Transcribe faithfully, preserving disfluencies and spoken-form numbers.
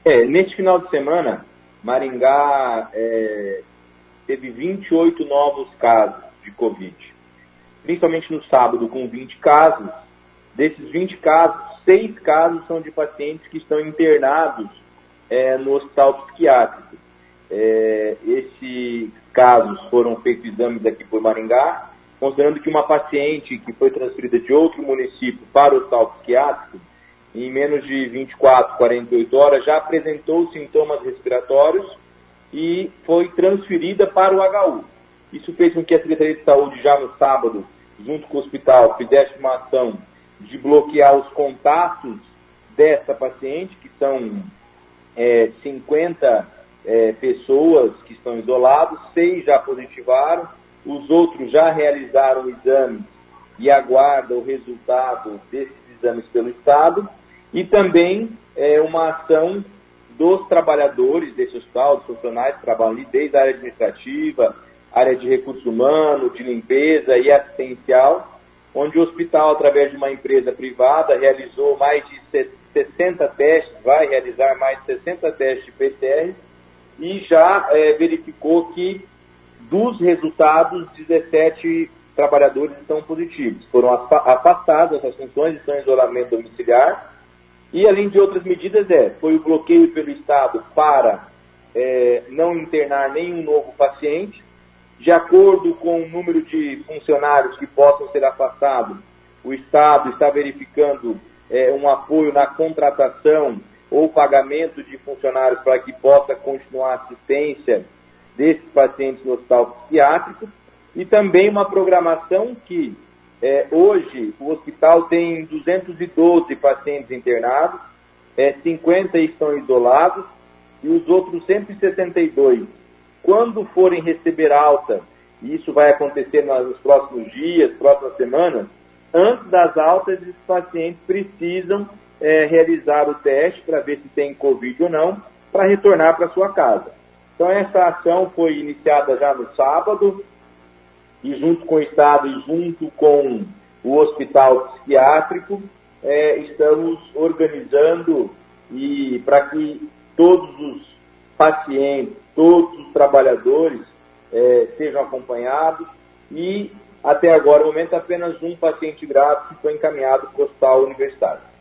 É, neste final de semana, Maringá é, teve vinte e oito novos casos de Covid, principalmente no sábado, com vinte casos. Desses vinte casos, seis casos são de pacientes que estão internados é, no hospital psiquiátrico. É, esses casos foram feitos exames aqui por Maringá, considerando que uma paciente que foi transferida de outro município para o hospital psiquiátrico, em menos de vinte e quatro, quarenta e oito horas, já apresentou sintomas respiratórios e foi transferida para o H U. Isso fez com que a Secretaria de Saúde, já no sábado, junto com o hospital, fizesse uma ação de bloquear os contatos dessa paciente, que são é, cinquenta é, pessoas que estão isoladas, seis já positivaram, os outros já realizaram exames e aguardam o resultado desses exames pelo Estado, e também é, uma ação dos trabalhadores desse hospital, dos funcionários que trabalham ali, desde a área administrativa, área de recursos humanos, de limpeza e assistencial, onde o hospital, através de uma empresa privada, realizou mais de sessenta testes, vai realizar mais de sessenta testes de P C R, e já é, verificou que dos resultados, dezessete trabalhadores estão positivos. Foram afastados dessas funções, estão em isolamento domiciliar. E, além de outras medidas, é, foi o bloqueio pelo Estado para é, não internar nenhum novo paciente. De acordo com o número de funcionários que possam ser afastados, o Estado está verificando é, um apoio na contratação ou pagamento de funcionários para que possa continuar a assistência desses pacientes no hospital psiquiátrico, e também uma programação que é, hoje o hospital tem duzentos e doze pacientes internados, é, cinquenta estão isolados e os outros cento e setenta e dois, quando forem receber alta, e isso vai acontecer nos próximos dias, próximas semanas, antes das altas, esses pacientes precisam é, realizar o teste para ver se tem Covid ou não, para retornar para sua casa. Então, essa ação foi iniciada já no sábado, e junto com o Estado e junto com o Hospital Psiquiátrico, é, estamos organizando e para que todos os pacientes, todos os trabalhadores é, sejam acompanhados, e até agora, no momento, apenas um paciente grave que foi encaminhado para o Hospital Universitário.